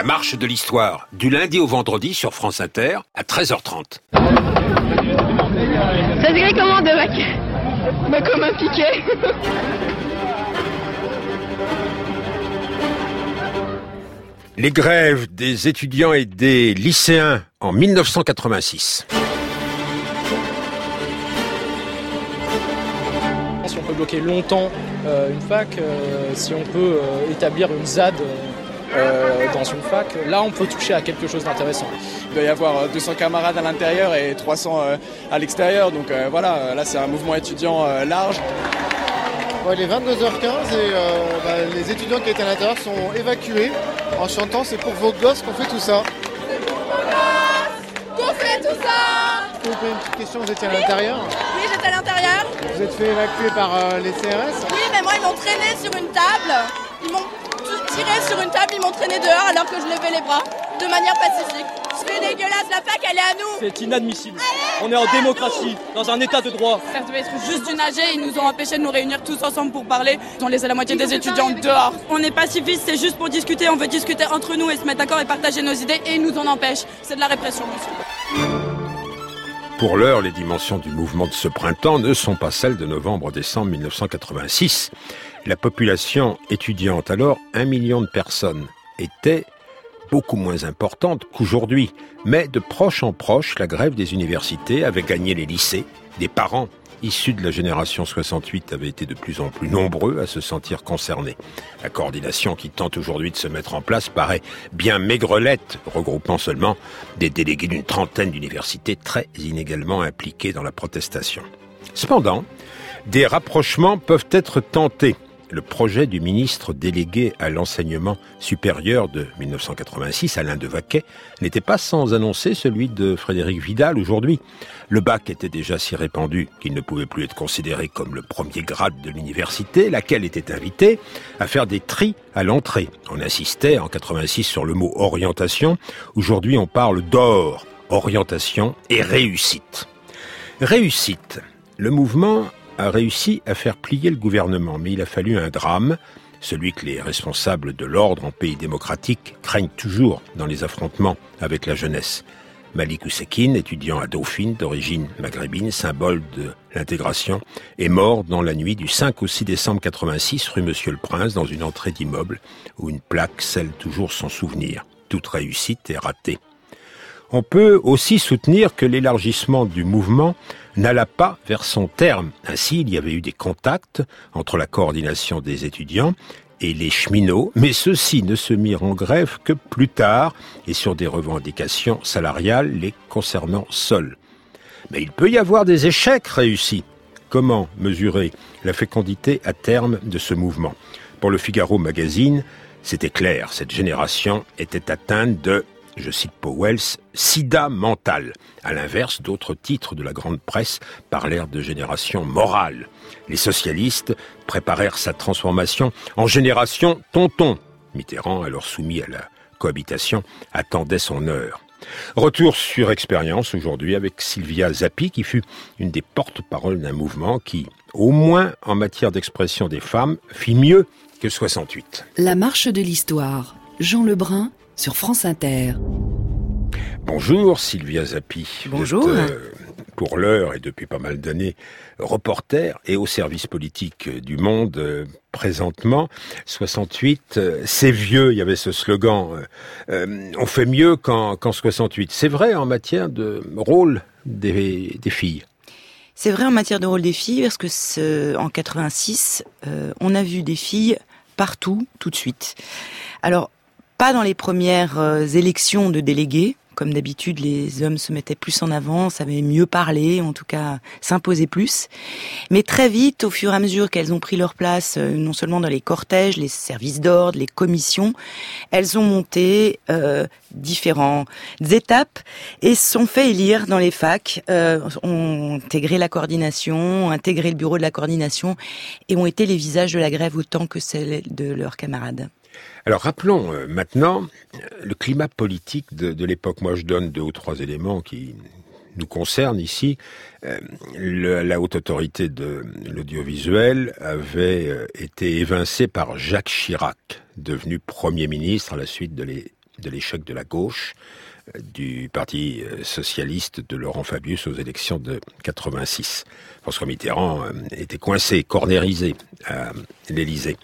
marche de l'histoire, du lundi au vendredi sur France Inter à 13h30. Ça s'écrit comment de bac? Bah comme un piquet. Les grèves des étudiants et des lycéens en 1986. Si on peut bloquer longtemps une fac, si on peut établir une ZAD dans une fac, là on peut toucher à quelque chose d'intéressant. Il doit y avoir 200 camarades à l'intérieur et 300 à l'extérieur, donc voilà, là c'est un mouvement étudiant large. Ouais, il est 22h15 et les étudiants qui étaient à l'intérieur sont évacués en chantant « C'est pour vos gosses qu'on fait tout ça ». Qu'on fait tout ça. Vous pouvez poser une petite question, vous étiez à l'intérieur? Oui, j'étais à l'intérieur. Vous êtes fait évacuer par les CRS? Oui, mais moi ils m'ont traîné sur une table. Ils m'ont tiré sur une table, ils m'ont traîné dehors alors que je levais les bras, de manière pacifique. C'est dégueulasse, la fac elle est à nous. C'est inadmissible. On est en démocratie, dans un état de droit. Ça devait être juste du nager, ils nous ont empêchés de nous réunir tous ensemble pour parler. Ils ont laissé la moitié des étudiants dehors. On est pacifistes, c'est juste pour discuter, on veut discuter entre nous et se mettre d'accord et partager nos idées et ils nous en empêchent. C'est de la répression, monsieur. Pour l'heure, les dimensions du mouvement de ce printemps ne sont pas celles de novembre-décembre 1986. La population étudiante, alors 1 million de personnes, était beaucoup moins importante qu'aujourd'hui. Mais de proche en proche, la grève des universités avait gagné les lycées. Des parents issus de la génération 68 avaient été de plus en plus nombreux à se sentir concernés. La coordination qui tente aujourd'hui de se mettre en place paraît bien maigrelette, regroupant seulement des délégués d'une trentaine d'universités très inégalement impliqués dans la protestation. Cependant, des rapprochements peuvent être tentés. Le projet du ministre délégué à l'enseignement supérieur de 1986, Alain Devaquet, n'était pas sans annoncer celui de Frédérique Vidal aujourd'hui. Le bac était déjà si répandu qu'il ne pouvait plus être considéré comme le premier grade de l'université, laquelle était invitée à faire des tris à l'entrée. On insistait en 86 sur le mot orientation. Aujourd'hui, on parle d'or, orientation et réussite. Réussite. Le mouvement a réussi à faire plier le gouvernement, mais il a fallu un drame, celui que les responsables de l'ordre en pays démocratique craignent toujours dans les affrontements avec la jeunesse. Malik Oussekine, étudiant à Dauphine, d'origine maghrébine, symbole de l'intégration, est mort dans la nuit du 5 au 6 décembre 86, rue Monsieur-le-Prince, dans une entrée d'immeuble où une plaque scelle toujours son souvenir. Toute réussite est ratée. On peut aussi soutenir que l'élargissement du mouvement n'alla pas vers son terme. Ainsi, il y avait eu des contacts entre la coordination des étudiants et les cheminots, mais ceux-ci ne se mirent en grève que plus tard et sur des revendications salariales les concernant seuls. Mais il peut y avoir des échecs réussis. Comment mesurer la fécondité à terme de ce mouvement? Pour le Figaro Magazine, c'était clair, cette génération était atteinte de, je cite Powell, sida mental. À l'inverse, d'autres titres de la grande presse parlèrent de génération morale. Les socialistes préparèrent sa transformation en génération tonton. Mitterrand, alors soumis à la cohabitation, attendait son heure. Retour sur expérience aujourd'hui avec Sylvia Zappi, qui fut une des porte-paroles d'un mouvement qui, au moins en matière d'expression des femmes, fit mieux que 68. La marche de l'histoire. Jean Lebrun sur France Inter. Bonjour Sylvia Zappi. Bonjour. Vous êtes, pour l'heure et depuis pas mal d'années, reporter et au service politique du Monde présentement. 68, c'est vieux, il y avait ce slogan, on fait mieux qu'en 68. C'est vrai en matière de rôle des filles. C'est vrai en matière de rôle des filles parce que en 86, on a vu des filles partout, tout de suite. Alors, pas dans les premières élections de délégués. Comme d'habitude, les hommes se mettaient plus en avant, savaient mieux parler, en tout cas s'imposaient plus. Mais très vite, au fur et à mesure qu'elles ont pris leur place, non seulement dans les cortèges, les services d'ordre, les commissions, elles ont monté différentes étapes et se sont fait élire dans les facs, ont intégré la coordination, ont intégré le bureau de la coordination et ont été les visages de la grève autant que celles de leurs camarades. Alors rappelons maintenant le climat politique de l'époque. Moi je donne 2 ou 3 éléments qui nous concernent ici. La haute autorité de l'audiovisuel avait été évincée par Jacques Chirac, devenu Premier ministre à la suite de de l'échec de la gauche, du Parti socialiste de Laurent Fabius aux élections de 86. François Mitterrand était coincé, cornérisé à l'Élysée.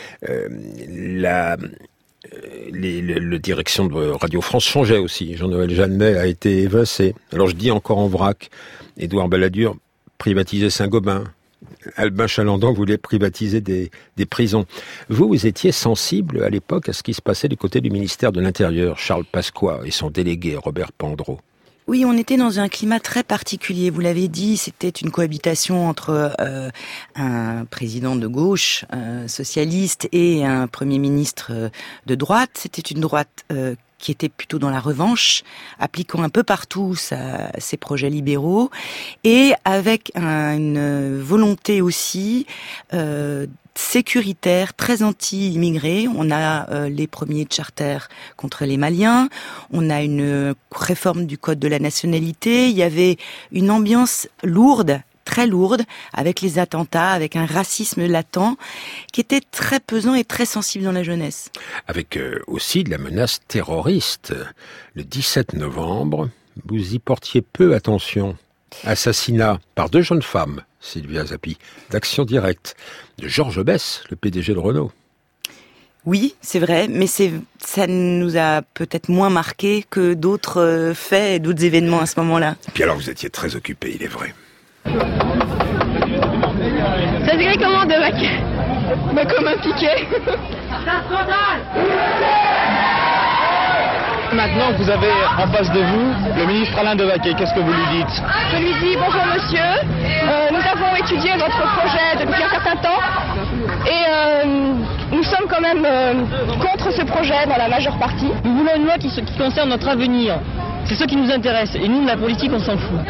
La direction de Radio France changeait aussi. Jean-Noël Jeannet a été évincé. Alors je dis encore en vrac, Édouard Balladur privatisait Saint-Gobain. Albin Chalandon voulait privatiser des prisons. Vous étiez sensible à l'époque à ce qui se passait du côté du ministère de l'Intérieur, Charles Pasqua et son délégué Robert Pandreau. Oui, on était dans un climat très particulier. Vous l'avez dit, c'était une cohabitation entre un président de gauche, socialiste, et un premier ministre de droite. C'était une droite qui était plutôt dans la revanche, appliquant un peu partout ses projets libéraux, et avec une volonté aussi sécuritaire, très anti-immigrés. On a les premiers charters contre les Maliens, on a une réforme du code de la nationalité, il y avait une ambiance lourde, très lourde, avec les attentats, avec un racisme latent, qui était très pesant et très sensible dans la jeunesse. Avec aussi de la menace terroriste. Le 17 novembre, vous y portiez peu attention. Assassinat par 2 jeunes femmes, Sylvia Zappi, d'Action Directe, de Georges Besse, le PDG de Renault. Oui, c'est vrai, mais ça nous a peut-être moins marqué que d'autres faits et d'autres événements à ce moment-là. Puis alors vous étiez très occupé, il est vrai. Ça s'écrit comment de vaquer? Bah comme un piquet. Maintenant que vous avez en face de vous le ministre Alain Devaquet, qu'est-ce que vous lui dites? Je lui dis bonjour monsieur, nous avons étudié votre projet depuis un certain temps et nous sommes quand même contre ce projet dans la majeure partie. Nous voulons une loi qui concerne notre avenir, c'est ce qui nous intéresse et nous la politique on s'en fout.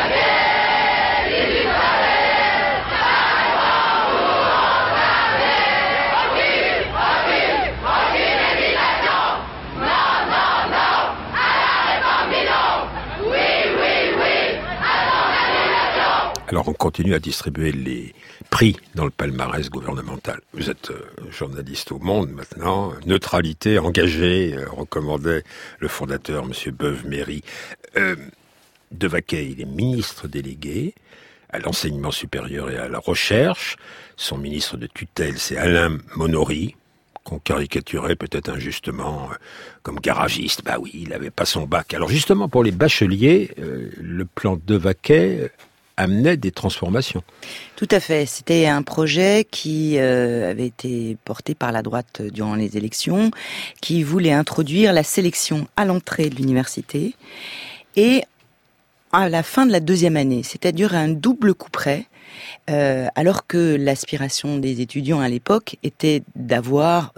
Alors on continue à distribuer les prix dans le palmarès gouvernemental. Vous êtes journaliste au Monde maintenant, neutralité, engagé, recommandait le fondateur, M. Beuve-Méry. Devaquet, il est ministre délégué à l'enseignement supérieur et à la recherche. Son ministre de tutelle, c'est Alain Monory, qu'on caricaturait peut-être injustement comme garagiste. Bah oui, il n'avait pas son bac. Alors justement, pour les bacheliers, le plan Devaquet amenait des transformations. Tout à fait. C'était un projet qui avait été porté par la droite durant les élections, qui voulait introduire la sélection à l'entrée de l'université et à la fin de la 2e année, c'est-à-dire un double couperet, alors que l'aspiration des étudiants à l'époque était d'avoir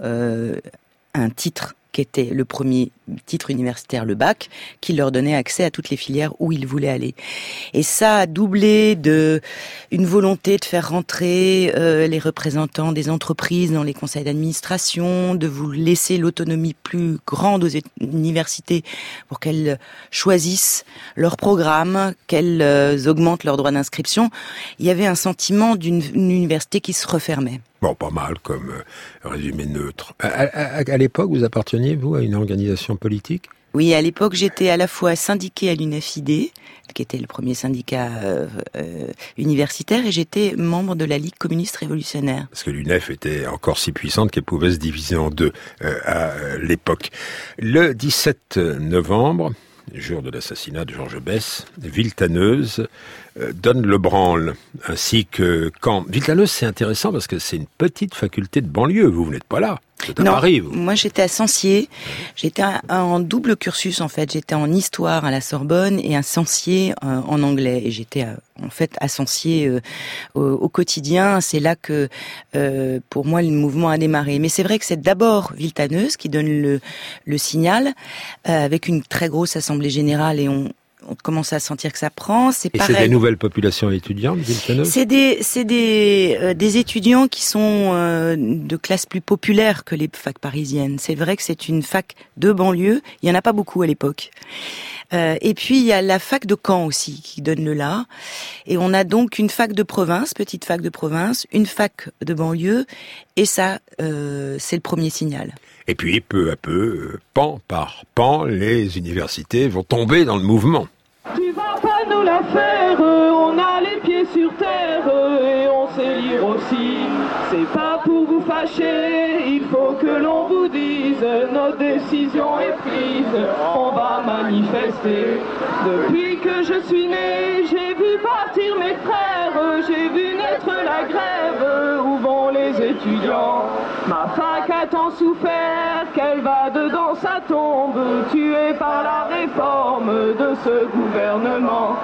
un titre qui était le premier titre universitaire, le bac, qui leur donnait accès à toutes les filières où ils voulaient aller. Et ça a doublé une volonté de faire rentrer les représentants des entreprises dans les conseils d'administration, de vous laisser l'autonomie plus grande aux universités pour qu'elles choisissent leur programme, qu'elles augmentent leurs droits d'inscription. Il y avait un sentiment d'une université qui se refermait. Bon, pas mal comme résumé neutre. À l'époque, vous apparteniez, vous, à une organisation politique? Oui, à l'époque, j'étais à la fois syndiquée à l'UNEF-ID, qui était le premier syndicat universitaire, et j'étais membre de la Ligue communiste révolutionnaire. Parce que l'UNEF était encore si puissante qu'elle pouvait se diviser en deux à l'époque. Le 17 novembre, jour de l'assassinat de Georges Besse, Villetaneuse donne le branle, ainsi que Caen. Villetaneuse, c'est intéressant parce que c'est une petite faculté de banlieue. Vous n'êtes pas là. C'est à Paris, vous. Moi j'étais à Censier. J'étais en double cursus en fait. J'étais en histoire à la Sorbonne et à Censier en anglais. Et j'étais en fait à Censier au quotidien. C'est là que pour moi le mouvement a démarré. Mais c'est vrai que c'est d'abord Villetaneuse qui donne le signal avec une très grosse assemblée générale et on commence à sentir que ça prend. C'est pareil. C'est des nouvelles populations étudiantes, Villetaneuse ? C'est des étudiants qui sont de classe plus populaire que les facs parisiennes. C'est vrai que c'est une fac de banlieue. Il y en a pas beaucoup à l'époque. Et puis il y a la fac de Caen aussi qui donne le là. Et on a donc une fac de province, petite fac de province, une fac de banlieue, et ça, c'est le premier signal. Et puis, peu à peu, pan par pan, les universités vont tomber dans le mouvement. Tu vas pas nous la faire, on a les pieds sur terre et on sait lire aussi. C'est pas pour vous fâcher, il faut que l'on vous dise, notre décision est prise, on va manifester. Depuis que je suis né, j'ai vu partir mes frères, j'ai vu naître la grève, où vont les étudiants? Ma fac a tant souffert qu'elle va dedans sa tombe, tuée par la réforme de ce gouvernement.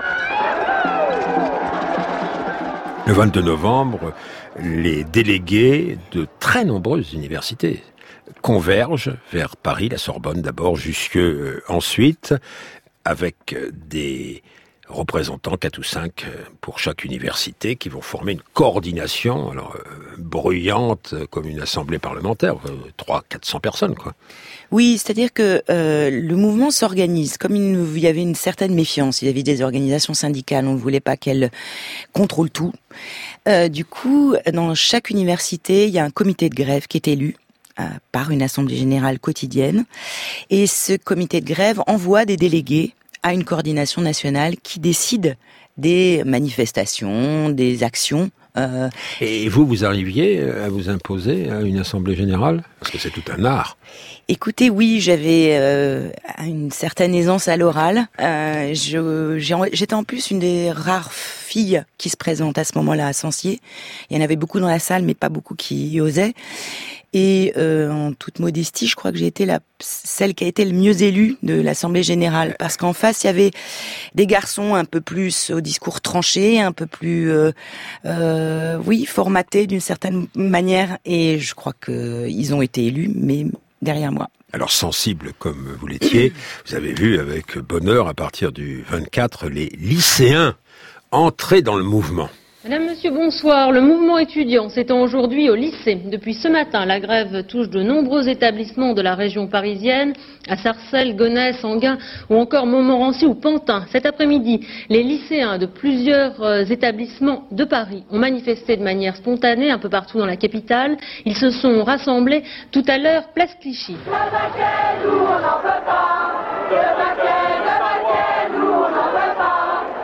Le 22 novembre, les délégués de très nombreuses universités convergent vers Paris, la Sorbonne d'abord, jusque ensuite, avec des représentants, 4 ou 5 pour chaque université, qui vont former une coordination, alors bruyante comme une assemblée parlementaire, 300-400 personnes, quoi. Oui, c'est-à-dire que le mouvement s'organise. Comme il y avait une certaine méfiance, il y avait des organisations syndicales, on ne voulait pas qu'elles contrôlent tout. Du coup, dans chaque université, il y a un comité de grève qui est élu par une assemblée générale quotidienne. Et ce comité de grève envoie des délégués à une coordination nationale qui décide des manifestations, des actions. Et vous arriviez à vous imposer à une assemblée générale? Parce que c'est tout un art. Écoutez, oui, j'avais une certaine aisance à l'oral. J'étais en plus une des rares filles qui se présentent à ce moment-là à Censier. Il y en avait beaucoup dans la salle, mais pas beaucoup qui y osaient. Et en toute modestie, je crois que j'ai été celle qui a été le mieux élue de l'Assemblée générale, parce qu'en face il y avait des garçons un peu plus au discours tranché, un peu plus formatés d'une certaine manière, et je crois que ils ont été élus, mais derrière moi. Alors sensible comme vous l'étiez, vous avez vu avec bonheur à partir du 24 les lycéens entrer dans le mouvement. Madame, Monsieur, bonsoir. Le mouvement étudiant s'étend aujourd'hui au lycée. Depuis ce matin, la grève touche de nombreux établissements de la région parisienne, à Sarcelles, Gonesse, Enghien ou encore Montmorency ou Pantin. Cet après-midi, les lycéens de plusieurs établissements de Paris ont manifesté de manière spontanée un peu partout dans la capitale. Ils se sont rassemblés tout à l'heure, place Clichy. Le paquet, nous on n'en peut pas. Le paquet, nous on n'en veut pas.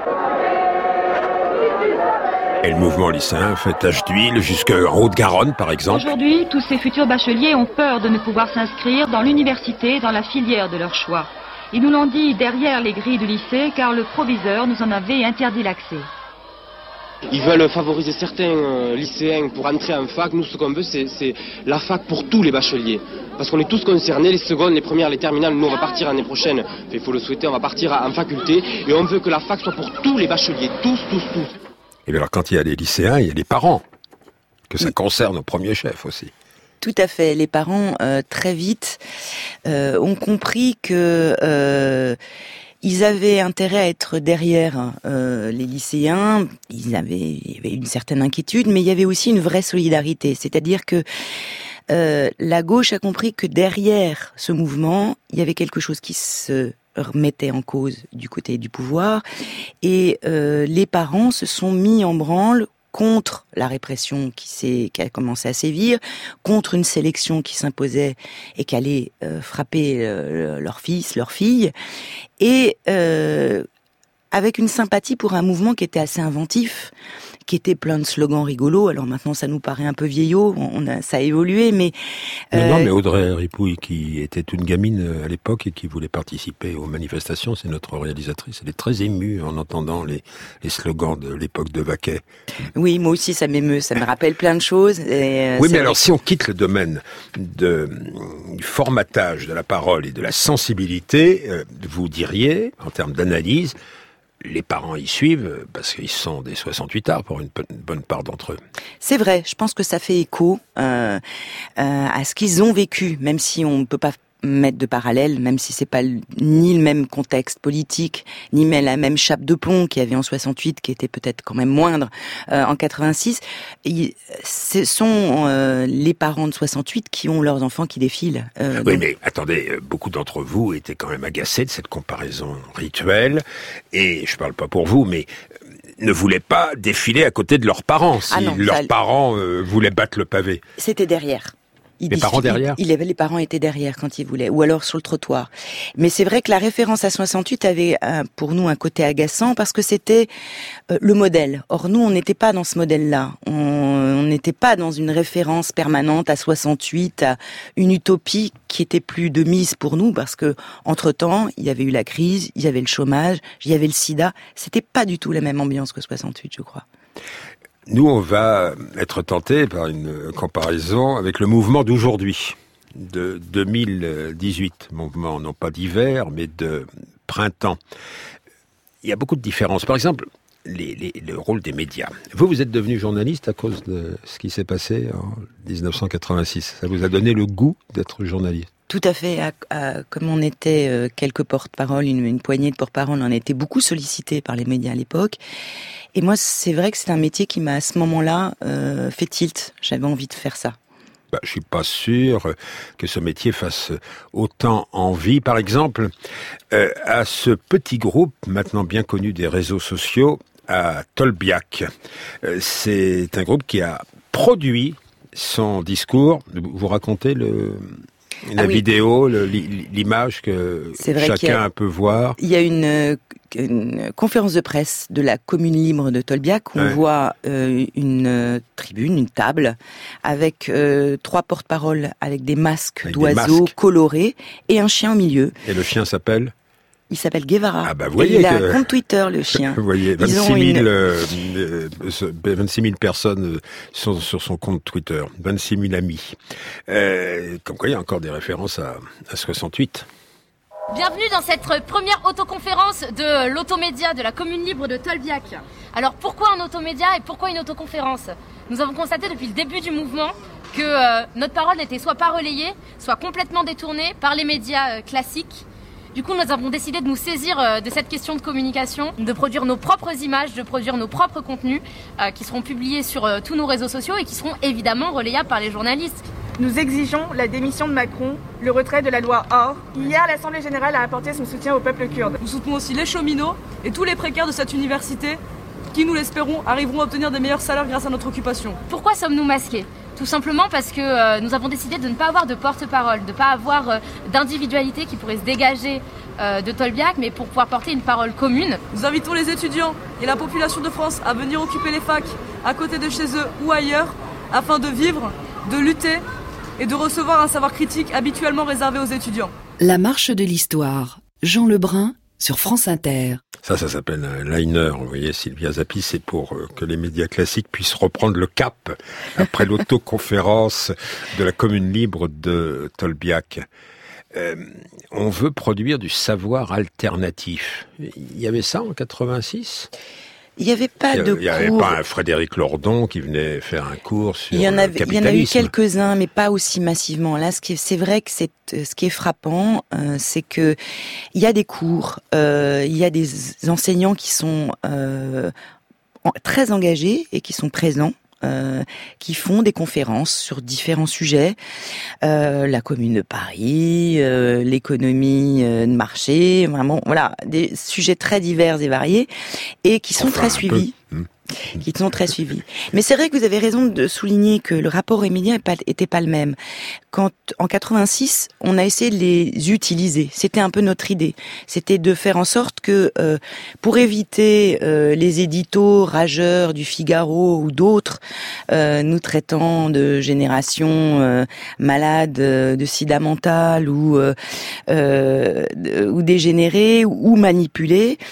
Et le mouvement lycéen fait tache d'huile jusqu'en Haute-Garonne, par exemple. Aujourd'hui, tous ces futurs bacheliers ont peur de ne pouvoir s'inscrire dans l'université, dans la filière de leur choix. Ils nous l'ont dit derrière les grilles du lycée, car le proviseur nous en avait interdit l'accès. Ils veulent favoriser certains lycéens pour entrer en fac. Nous, ce qu'on veut, c'est la fac pour tous les bacheliers. Parce qu'on est tous concernés, les secondes, les premières, les terminales. Nous, on va partir l'année prochaine, il faut le souhaiter, on va partir en faculté. Et on veut que la fac soit pour tous les bacheliers, tous. Et bien alors quand il y a les lycéens, il y a les parents, que ça concerne au premier chef aussi. Tout à fait. Les parents, très vite, ont compris que ils avaient intérêt à être derrière les lycéens. Il y avait une certaine inquiétude, mais il y avait aussi une vraie solidarité. C'est-à-dire que la gauche a compris que derrière ce mouvement, il y avait quelque chose qui se remettait en cause du côté du pouvoir, et les parents se sont mis en branle contre la répression qui a commencé à sévir, contre une sélection qui s'imposait et qui allait frapper leurs fils, leurs filles, et avec une sympathie pour un mouvement qui était assez inventif, qui était plein de slogans rigolos. Alors maintenant, ça nous paraît un peu vieillot, ça a évolué, mais... Non, mais Audrey Ripouille, qui était une gamine à l'époque et qui voulait participer aux manifestations, c'est notre réalisatrice. Elle est très émue en entendant les slogans de l'époque de Vaquet. Oui, moi aussi, ça m'émeut, ça me rappelle plein de choses. Oui, mais alors, si on quitte le domaine du formatage de la parole et de la sensibilité, vous diriez, en termes d'analyse, les parents y suivent parce qu'ils sont des 68 arts pour une bonne part d'entre eux. C'est vrai, je pense que ça fait écho à ce qu'ils ont vécu, même si on ne peut pas mettre de parallèle, même si c'est pas ni le même contexte politique, ni même la même chape de plomb qu'il y avait en 68, qui était peut-être quand même moindre en 86. Ce sont les parents de 68 qui ont leurs enfants qui défilent. Oui, mais attendez, beaucoup d'entre vous étaient quand même agacés de cette comparaison rituelle, et je parle pas pour vous, mais ne voulaient pas défiler à côté de leurs parents, si leurs parents voulaient battre le pavé. C'était derrière. Les parents derrière ? Les parents étaient derrière quand ils voulaient, ou alors sur le trottoir. Mais c'est vrai que la référence à 68 avait pour nous un côté agaçant parce que c'était le modèle. Or nous, on n'était pas dans ce modèle-là. On n'était pas dans une référence permanente à 68, à une utopie qui était plus de mise pour nous parce que entre-temps, il y avait eu la crise, il y avait le chômage, il y avait le sida. C'était pas du tout la même ambiance que 68, je crois. Nous, on va être tentés par une comparaison avec le mouvement d'aujourd'hui, de 2018. Mouvement non pas d'hiver, mais de printemps. Il y a beaucoup de différences. Par exemple, le rôle des médias. Vous êtes devenu journaliste à cause de ce qui s'est passé en 1986. Ça vous a donné le goût d'être journaliste? Tout à fait. Comme on était quelques porte-parole, une poignée de porte-parole, on a été beaucoup sollicités par les médias à l'époque. Et moi, c'est vrai que c'est un métier qui m'a, à ce moment-là, fait tilt. J'avais envie de faire ça. Je suis pas sûr que ce métier fasse autant envie. Par exemple, à ce petit groupe, maintenant bien connu des réseaux sociaux, à Tolbiac. C'est un groupe qui a produit son discours. Vous racontez la vidéo, l'image que chacun peut voir. Il y a une conférence de presse de la commune libre de Tolbiac où on voit une tribune, une table, avec 3 porte-paroles avec des masques d'oiseaux colorés et un chien au milieu. Et le chien s'appelle ? Il s'appelle Guevara. Vous voyez, il a un compte Twitter, le chien. Vous voyez, 26 000 personnes sont sur son compte Twitter. 26 000 amis. Comme quoi, il y a encore des références à 68. Bienvenue dans cette première autoconférence de l'automédia de la commune libre de Tolbiac. Alors pourquoi un automédia et pourquoi une autoconférence ? Nous avons constaté depuis le début du mouvement que notre parole n'était soit pas relayée, soit complètement détournée par les médias classiques. Du coup, nous avons décidé de nous saisir de cette question de communication, de produire nos propres images, de produire nos propres contenus qui seront publiés sur tous nos réseaux sociaux et qui seront évidemment relayables par les journalistes. Nous exigeons la démission de Macron, le retrait de la loi OR. Hier, l'Assemblée générale a apporté son soutien au peuple kurde. Nous soutenons aussi les cheminots et tous les précaires de cette université qui, nous l'espérons, arriveront à obtenir des meilleurs salaires grâce à notre occupation. Pourquoi sommes-nous masqués ? Tout simplement parce que nous avons décidé de ne pas avoir de porte-parole, de ne pas avoir d'individualité qui pourrait se dégager de Tolbiac, mais pour pouvoir porter une parole commune. Nous invitons les étudiants et la population de France à venir occuper les facs à côté de chez eux ou ailleurs afin de vivre, de lutter et de recevoir un savoir critique habituellement réservé aux étudiants. La marche de l'histoire. Jean Lebrun sur France Inter. Ça s'appelle un liner. Vous voyez, Sylvia Zappi, c'est pour que les médias classiques puissent reprendre le cap après l'autoconférence de la commune libre de Tolbiac. On veut produire du savoir alternatif. Il y avait ça en 86 ? Il n'y avait pas de cours. Il n'y avait pas un Frédéric Lordon qui venait faire un cours sur le capitalisme. Il y en a eu quelques-uns, mais pas aussi massivement. Là, c'est vrai que ce qui est frappant, c'est que il y a des cours, il y a des enseignants qui sont très engagés et qui sont présents. Qui font des conférences sur différents sujets, la Commune de Paris, l'économie de marché, vraiment, voilà, des sujets très divers et variés et qui sont très suivis. Qui sont très suivis. Mais c'est vrai que vous avez raison de souligner que le rapport aux médias était pas le même. Quand, en 86, on a essayé de les utiliser. C'était un peu notre idée. C'était de faire en sorte que, pour éviter les éditos rageurs du Figaro ou d'autres, nous traitant de génération malade, de sida mental ou dégénérée ou manipulée,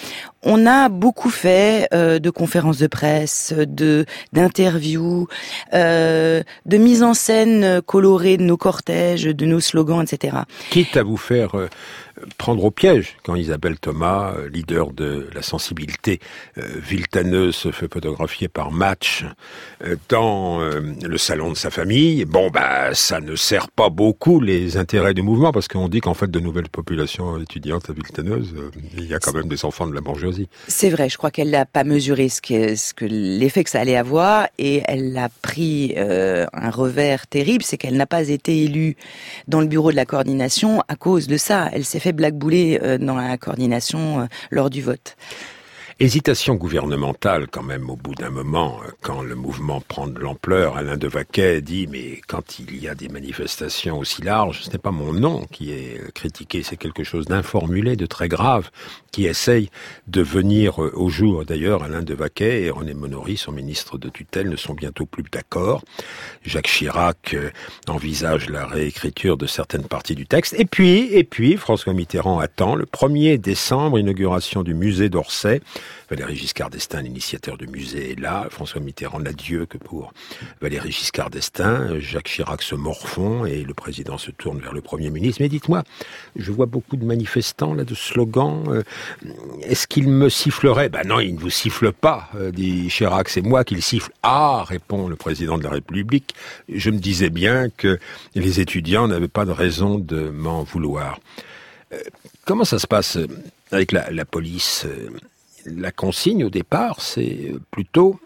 on a beaucoup fait de conférences de presse, d'interviews, de mise en scène colorée de nos cortèges, de nos slogans, etc. Quitte à vous faire prendre au piège quand Isabelle Thomas, leader de la sensibilité viltaneuse, se fait photographier par Match dans le salon de sa famille. Bon, ça ne sert pas beaucoup les intérêts du mouvement, parce qu'on dit qu'en fait, de nouvelles populations étudiantes viltaneuses, il y a quand même des enfants de la bourgeoisie. C'est vrai, je crois qu'elle n'a pas mesuré l'effet que ça allait avoir, et elle a pris un revers terrible, c'est qu'elle n'a pas été élue dans le bureau de la coordination à cause de ça. Elle s'est fait blackbouler dans la coordination lors du vote. Hésitation gouvernementale quand même au bout d'un moment, quand le mouvement prend de l'ampleur. Alain Devaquet dit, mais quand il y a des manifestations aussi larges, ce n'est pas mon nom qui est critiqué, c'est quelque chose d'informulé, de très grave, qui essaye de venir au jour. D'ailleurs, Alain Devaquet et René Monory, son ministre de tutelle, ne sont bientôt plus d'accord. Jacques Chirac envisage la réécriture de certaines parties du texte. Et puis, François Mitterrand attend le 1er décembre, inauguration du musée d'Orsay. Valéry Giscard d'Estaing, l'initiateur du musée, est là. François Mitterrand n'a Dieu que pour Valéry Giscard d'Estaing. Jacques Chirac se morfond et le président se tourne vers le Premier ministre. Mais dites-moi, je vois beaucoup de manifestants, là, de slogans. Est-ce qu'il me sifflerait ? Non, il ne vous siffle pas, dit Chirac. C'est moi qui le siffle. Ah, répond le président de la République. Je me disais bien que les étudiants n'avaient pas de raison de m'en vouloir. Comment ça se passe avec la police ? La consigne au départ, c'est plutôt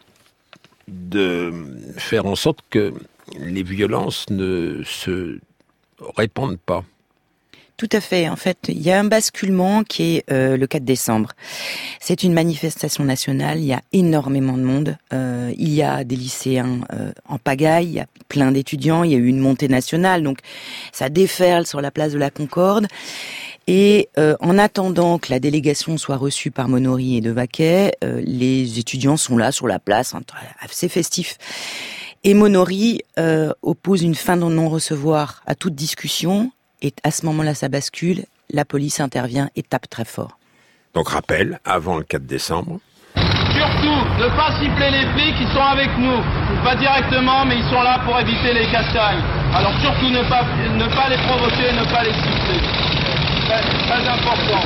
de faire en sorte que les violences ne se répandent pas. Tout à fait. En fait, il y a un basculement qui est le 4 décembre. C'est une manifestation nationale, il y a énormément de monde. Il y a des lycéens en pagaille, il y a plein d'étudiants, il y a eu une montée nationale, donc ça déferle sur la place de la Concorde. Et en attendant que la délégation soit reçue par Monory et Devaquet, les étudiants sont là sur la place, assez festif. Et Monory oppose une fin de non-recevoir à toute discussion, et à ce moment-là ça bascule, la police intervient et tape très fort. Donc rappel, avant le 4 décembre. Surtout, ne pas siffler les flics, ils sont avec nous. Pas directement, mais ils sont là pour éviter les castagnes. Alors surtout ne pas les provoquer, ne pas les siffler. Très important.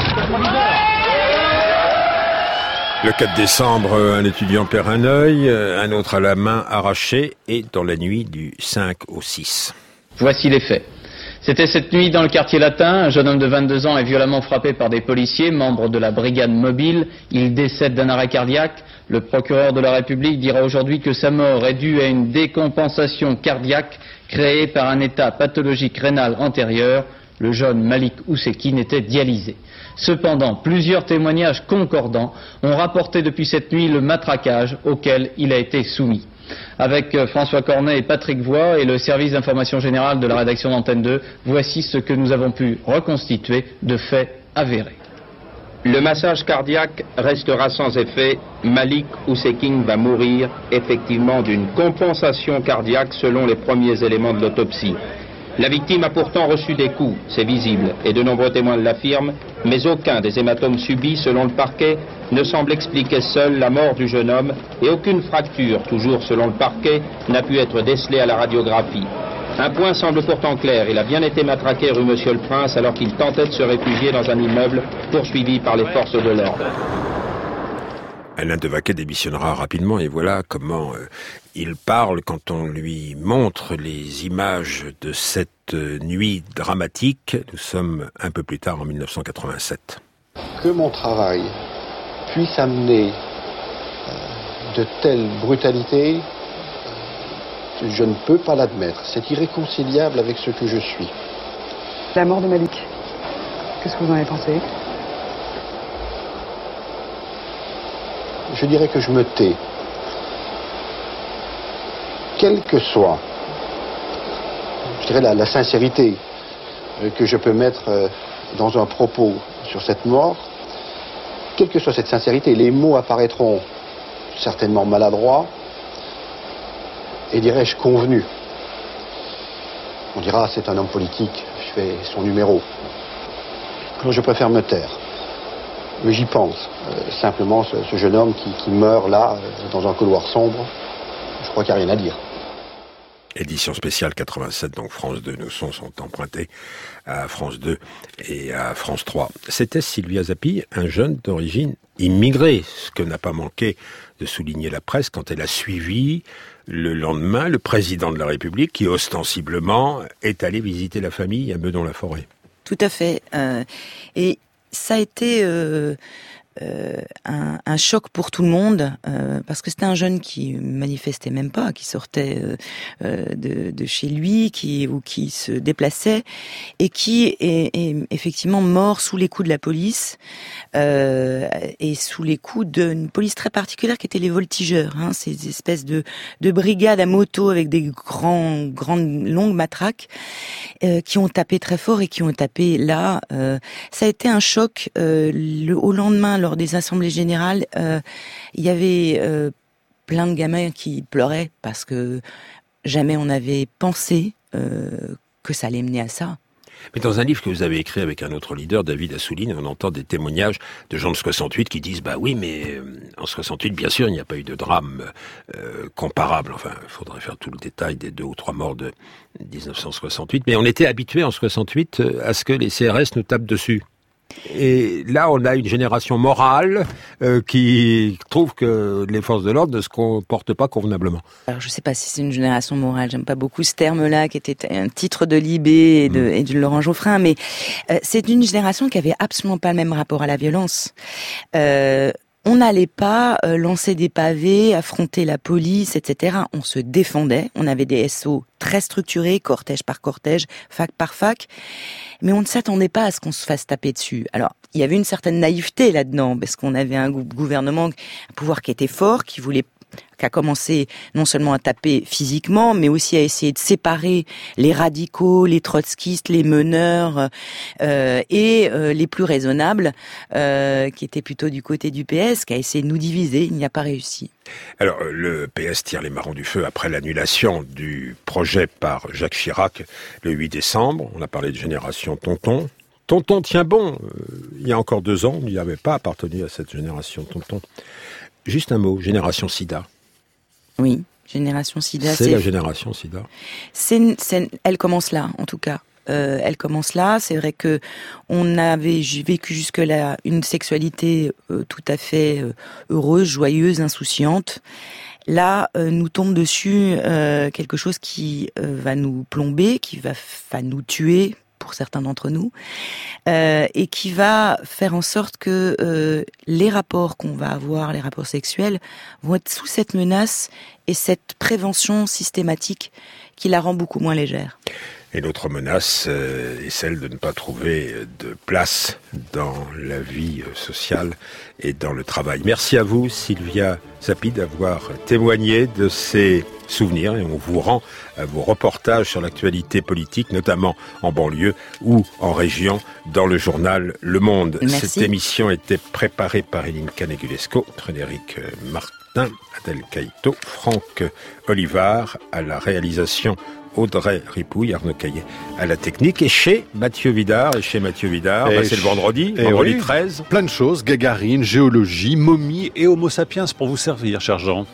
Le 4 décembre, un étudiant perd un œil, un autre a la main arrachée, et dans la nuit du 5 au 6. Voici les faits. C'était cette nuit dans le quartier latin, un jeune homme de 22 ans est violemment frappé par des policiers, membres de la brigade mobile. Il décède d'un arrêt cardiaque. Le procureur de la République dira aujourd'hui que sa mort est due à une décompensation cardiaque créée par un état pathologique rénal antérieur. Le jeune Malik Oussekine était dialysé. Cependant, plusieurs témoignages concordants ont rapporté depuis cette nuit le matraquage auquel il a été soumis. Avec François Cornet et Patrick Voix et le service d'information générale de la rédaction d'Antenne 2, voici ce que nous avons pu reconstituer de faits avérés. Le massage cardiaque restera sans effet. Malik Oussekine va mourir effectivement d'une compensation cardiaque selon les premiers éléments de l'autopsie. La victime a pourtant reçu des coups, c'est visible, et de nombreux témoins l'affirment, mais aucun des hématomes subis, selon le parquet, ne semble expliquer seul la mort du jeune homme, et aucune fracture, toujours selon le parquet, n'a pu être décelée à la radiographie. Un point semble pourtant clair, il a bien été matraqué rue Monsieur-le-Prince alors qu'il tentait de se réfugier dans un immeuble poursuivi par les forces de l'ordre. Alain Devaquet démissionnera rapidement, et voilà comment il parle quand on lui montre les images de cette nuit dramatique. Nous sommes un peu plus tard en 1987. Que mon travail puisse amener de telles brutalités, je ne peux pas l'admettre. C'est irréconciliable avec ce que je suis. La mort de Malik, qu'est-ce que vous en avez pensé ? Je dirais que je me tais. Quelle que soit, je dirais, la sincérité que je peux mettre dans un propos sur cette mort, quelle que soit cette sincérité, les mots apparaîtront certainement maladroits et, dirais-je, convenus. On dira, c'est un homme politique, je fais son numéro. Alors je préfère me taire. mais j'y pense. Simplement, ce jeune homme qui meurt là, dans un couloir sombre, je crois qu'il n'y a rien à dire. Édition spéciale 87, donc France 2, nos sons sont empruntés à France 2 et à France 3. C'était Sylvia Zappi, un jeune d'origine immigrée, ce que n'a pas manqué de souligner la presse quand elle a suivi le lendemain le président de la République qui ostensiblement est allé visiter la famille à Meudon-la-Forêt. Tout à fait. Et ça a été un choc pour tout le monde, parce que c'était un jeune qui manifestait même pas, qui sortait de chez lui, qui se déplaçait, et qui est effectivement mort sous les coups de la police, et sous les coups d'une police très particulière qui étaient les voltigeurs, ces espèces de brigades à moto avec des grandes longues matraques, qui ont tapé très fort et qui ont tapé là. Ça a été un choc. Au lendemain, lors des assemblées générales, il y avait plein de gamins qui pleuraient parce que jamais on avait pensé que ça allait mener à ça. Mais dans un livre que vous avez écrit avec un autre leader, David Assouline, on entend des témoignages de gens de 68 qui disent « Bah oui, mais en 68, bien sûr, il n'y a pas eu de drame comparable. » Enfin, il faudrait faire tout le détail des 2 ou 3 morts de 1968. Mais on était habitués en 68 à ce que les CRS nous tapent dessus. Et là, on a une génération morale qui trouve que les forces de l'ordre ne se comportent pas convenablement. Alors, je ne sais pas si c'est une génération morale. J'aime pas beaucoup ce terme-là, qui était un titre de Libé et de Laurent Geoffrin. Mais c'est une génération qui avait absolument pas le même rapport à la violence. On n'allait pas lancer des pavés, affronter la police, etc. On se défendait. On avait des SO très structurés, cortège par cortège, fac par fac. Mais on ne s'attendait pas à ce qu'on se fasse taper dessus. Alors, il y avait une certaine naïveté là-dedans, parce qu'on avait un gouvernement, un pouvoir qui était fort, qui a commencé non seulement à taper physiquement, mais aussi à essayer de séparer les radicaux, les trotskistes, les meneurs et les plus raisonnables, qui étaient plutôt du côté du PS, qui a essayé de nous diviser. Il n'y a pas réussi. Alors, le PS tire les marrons du feu après l'annulation du projet par Jacques Chirac le 8 décembre. On a parlé de génération Tonton. Tonton tient bon. Il y a encore 2 ans, il n'y avait pas appartenu à cette génération Tonton. Juste un mot, génération Sida. Oui, génération Sida. C'est la génération Sida. Elle commence là, en tout cas. Elle commence là. C'est vrai que on avait vécu jusque-là une sexualité tout à fait heureuse, joyeuse, insouciante. Là, nous tombe dessus quelque chose qui va nous plomber, qui va nous tuer pour certains d'entre nous, et qui va faire en sorte que les rapports qu'on va avoir, les rapports sexuels, vont être sous cette menace et cette prévention systématique qui la rend beaucoup moins légère. Et l'autre menace est celle de ne pas trouver de place dans la vie sociale et dans le travail. Merci à vous, Sylvia Zappi, d'avoir témoigné de ces souvenirs, et on vous rend à vos reportages sur l'actualité politique, notamment en banlieue ou en région, dans le journal Le Monde. Merci. Cette émission était préparée par Eline Canegulesco, Frédéric Martin, Adèle Caïto, Franck Olivard à la réalisation, Audrey Ripouille, Arnaud Caillet à la technique, et chez Mathieu Vidard. C'est le vendredi 13. Plein de choses, Gagarine, géologie, momie et Homo sapiens pour vous servir, cher Jean.